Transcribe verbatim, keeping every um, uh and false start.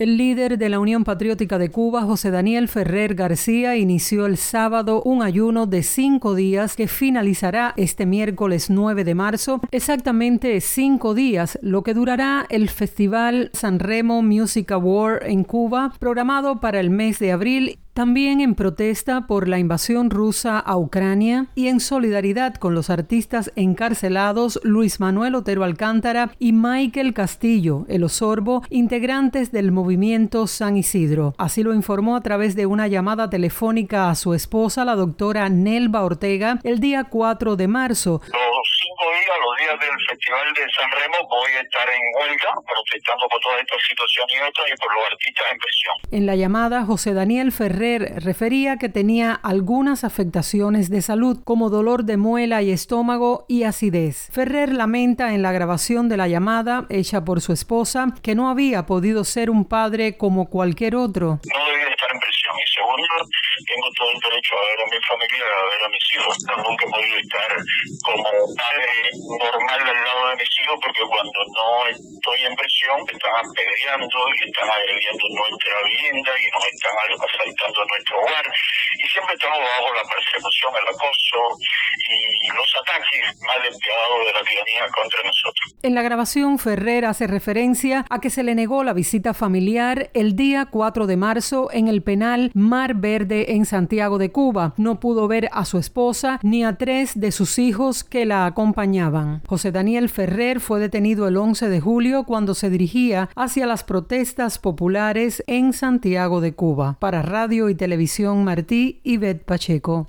El líder de la Unión Patriótica de Cuba, José Daniel Ferrer García, inició el sábado un ayuno de cinco días que finalizará este miércoles nueve de marzo, exactamente cinco días, lo que durará el Festival Sanremo Music Award en Cuba, programado para el mes de abril, también en protesta por la invasión rusa a Ucrania y en solidaridad con los artistas encarcelados Luis Manuel Otero Alcántara y Michael Castillo, el Osorbo, integrantes del movimiento San Isidro. Así lo informó a través de una llamada telefónica a su esposa, la doctora Nelva Ortega, el día cuatro de marzo. Los cinco días, los días del Festival de Sanremo, voy a estar en huelga protestando por toda esta situación y otra y por los artistas en prisión. En la llamada, José Daniel Ferrer refería que tenía algunas afectaciones de salud, como dolor de muela y estómago y acidez. Ferrer lamenta en la grabación de la llamada, hecha por su esposa, que no había podido ser un padre como cualquier otro. No debía estar en prisión. Y segundo, tengo todo el derecho a ver a mi familia, a ver a mis hijos. Nunca he podido estar como un padre normal al lado de mis hijos, porque cuando no estoy en prisión, me están apedreando y están agrediendo nuestra vivienda y nos están asaltando nuestro hogar. Y siempre estamos bajo la persecución, el acoso y los ataques más despiadados de la tiranía contra nosotros. En la grabación, Ferrer hace referencia a que se le negó la visita familiar el día cuatro de marzo en el penal Mar Verde en Santiago de Cuba. No pudo ver a su esposa ni a tres de sus hijos que la acompañaban. José Daniel Ferrer fue detenido el once de julio cuando se dirigía hacia las protestas populares en Santiago de Cuba. Para Radio y Televisión Martí, Ivette Pacheco.